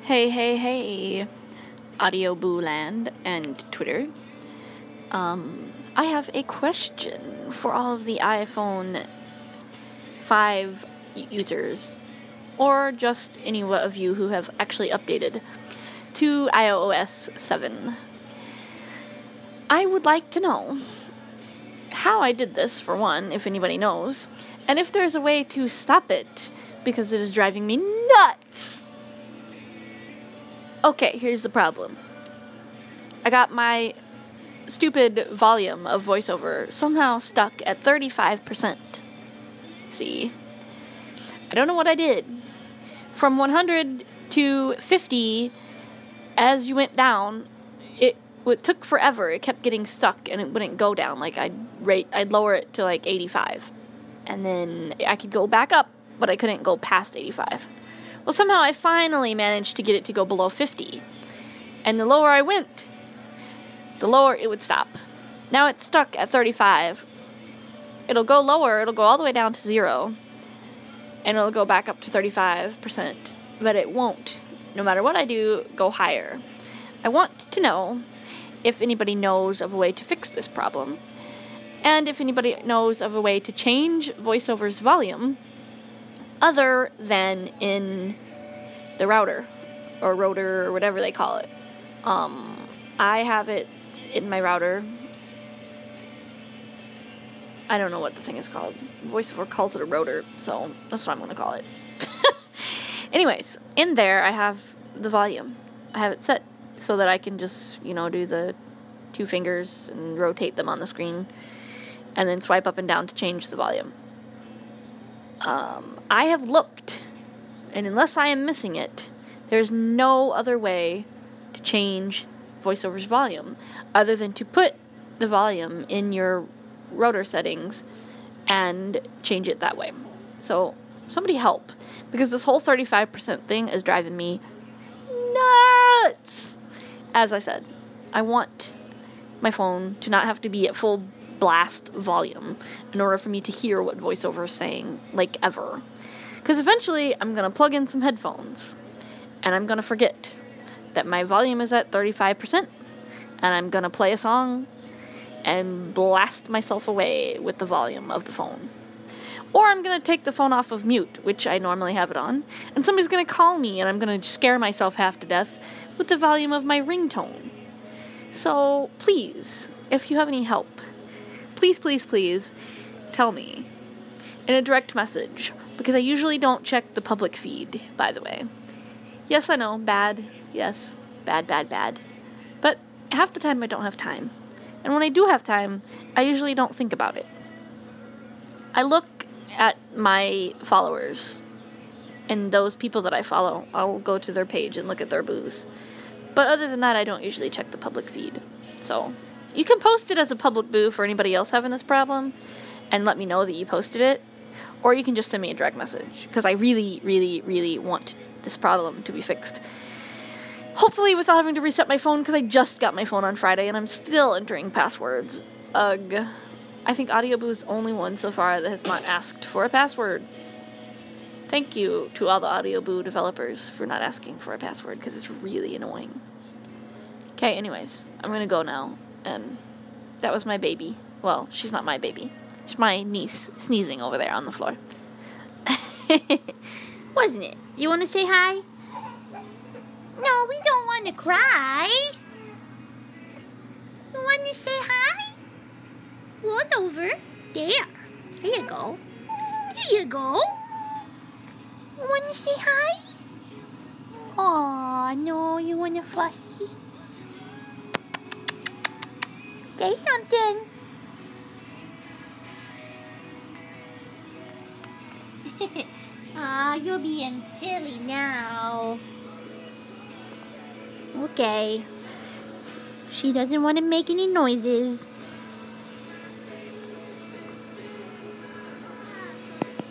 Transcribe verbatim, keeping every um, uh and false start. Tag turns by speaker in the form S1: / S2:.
S1: Hey, hey, hey, Audio Boo Land and Twitter. Um, I have a question for all of the iPhone five users, or just any of you who have actually updated to i O S seven. I would like to know how I did this, for one, if anybody knows, and if there's a way to stop it, because it is driving me nuts. Okay, here's the problem. I got my stupid volume of VoiceOver somehow stuck at thirty-five percent. See? I don't know what I did. From one hundred to fifty, as you went down, it, it took forever. It kept getting stuck and it wouldn't go down. Like, I'd rate, I'd lower it to like eighty-five. And then I could go back up, but I couldn't go past eighty-five. Well, somehow I finally managed to get it to go below fifty. And the lower I went, the lower it would stop. Now it's stuck at thirty-five. It'll go lower, it'll go all the way down to zero. And it'll go back up to thirty-five percent. But it won't, no matter what I do, go higher. I want to know if anybody knows of a way to fix this problem. And if anybody knows of a way to change VoiceOver's volume other than in the router, or rotor, or whatever they call it. Um, I have it in my router. I don't know what the thing is called. VoiceOver calls it a rotor, so that's what I'm going to call it. Anyways, in there I have the volume. I have it set so that I can just, you know, do the two fingers and rotate them on the screen, and then swipe up and down to change the volume. Um, I have looked, and unless I am missing it, there's no other way to change VoiceOver's volume other than to put the volume in your rotor settings and change it that way. So, somebody help, because this whole thirty-five percent thing is driving me nuts. As I said, I want my phone to not have to be at full blast volume in order for me to hear what VoiceOver is saying, like, ever. Because eventually I'm going to plug in some headphones and I'm going to forget that my volume is at thirty-five percent and I'm going to play a song and blast myself away with the volume of the phone. Or I'm going to take the phone off of mute, which I normally have it on, and somebody's going to call me and I'm going to scare myself half to death with the volume of my ringtone. So please, if you have any help, please, please, please tell me in a direct message, because I usually don't check the public feed, by the way. Yes, I know, bad, yes, bad, bad, bad. But half the time I don't have time. And when I do have time, I usually don't think about it. I look at my followers, and those people that I follow, I'll go to their page and look at their boos. But other than that, I don't usually check the public feed. So you can post it as a public boo for anybody else having this problem and let me know that you posted it. Or you can just send me a direct message, because I really, really, really want this problem to be fixed. Hopefully without having to reset my phone, because I just got my phone on Friday and I'm still entering passwords. Ugh. I think Audioboo is the only one so far that has not asked for a password. Thank you to all the Audioboo developers for not asking for a password, because it's really annoying. Okay, anyways, I'm going to go now. And that was my baby. Well, she's not my baby. She's my niece sneezing over there on the floor.
S2: Wasn't it? You want to say hi? No, we don't want to cry. You want to say hi? Walk over. There. There you go. There you go. You want to say hi? Aw, no, you want to fussy? Say something. Ah, you're being silly now. Okay. She doesn't want to make any noises.